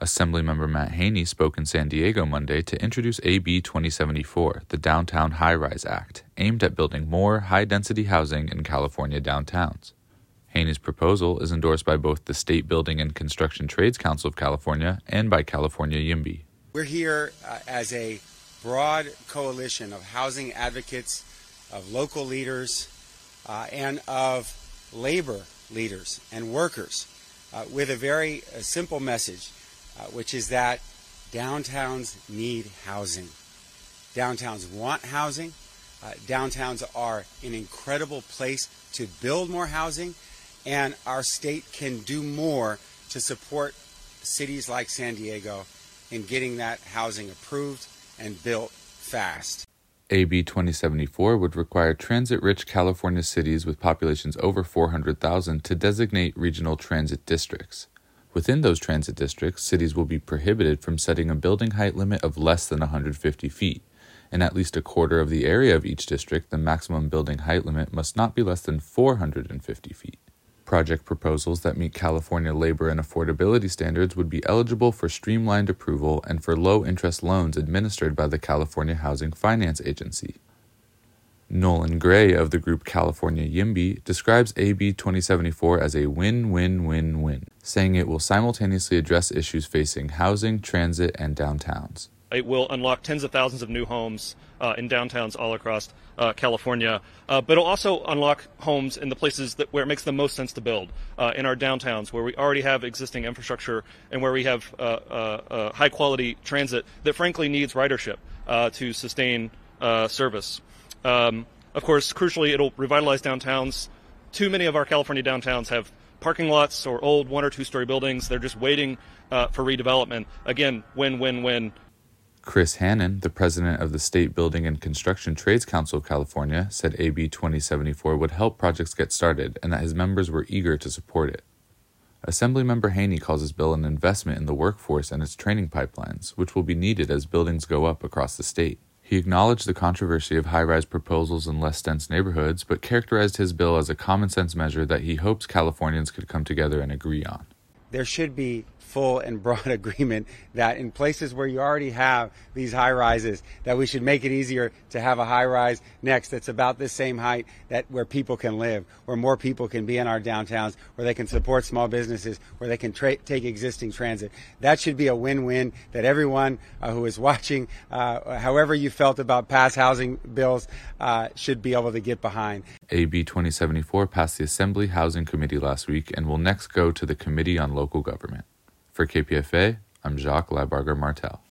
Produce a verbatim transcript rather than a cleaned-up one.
Assemblymember Matt Haney spoke in San Diego Monday to introduce A B twenty seventy-four, the Downtown High-Rise Act, aimed at building more high-density housing in California downtowns. Haney's proposal is endorsed by both the State Building and Construction Trades Council of California and by California YIMBY. We're here uh, as a broad coalition of housing advocates, of local leaders, uh, and of labor leaders and workers uh, with a very uh, simple message. Uh, which is that downtowns need housing. Downtowns want housing. Uh, downtowns are an incredible place to build more housing, and our state can do more to support cities like San Diego in getting that housing approved and built fast. A B twenty seventy-four would require transit-rich California cities with populations over four hundred thousand to designate regional transit districts. Within those transit districts, cities will be prohibited from setting a building height limit of less than one hundred fifty feet. In at least a quarter of the area of each district, the maximum building height limit must not be less than four hundred fifty feet. Project proposals that meet California labor and affordability standards would be eligible for streamlined approval and for low-interest loans administered by the California Housing Finance Agency. Nolan Gray of the group California YIMBY describes A B twenty seventy-four as a win-win-win-win, saying it will simultaneously address issues facing housing, transit, and downtowns. It will unlock tens of thousands of new homes uh, in downtowns all across uh, California, uh, but it'll also unlock homes in the places that, where it makes the most sense to build, uh, in our downtowns, where we already have existing infrastructure and where we have uh, uh, uh, high-quality transit that frankly needs ridership uh, to sustain uh, service. Um, of course, crucially, it'll revitalize downtowns. Too many of our California downtowns have parking lots or old one or two story buildings. They're just waiting uh, for redevelopment. Again, win, win, win. Chris Hannon, the president of the State Building and Construction Trades Council of California, said A B twenty seventy-four would help projects get started and that his members were eager to support it. Assemblymember Haney calls his bill an investment in the workforce and its training pipelines, which will be needed as buildings go up across the state. He acknowledged the controversy of high-rise proposals in less dense neighborhoods, but characterized his bill as a common-sense measure that he hopes Californians could come together and agree on. There should be full and broad agreement that in places where you already have these high rises, that we should make it easier to have a high rise next that's about the same height, that where people can live, where more people can be in our downtowns, where they can support small businesses, where they can tra- take existing transit. That should be a win-win that everyone uh, who is watching, uh, however you felt about past housing bills, uh, should be able to get behind. A B twenty seventy-four passed the Assembly Housing Committee last week and will next go to the Committee on Local Government. For K P F A, I'm Jacques Labarger Martel.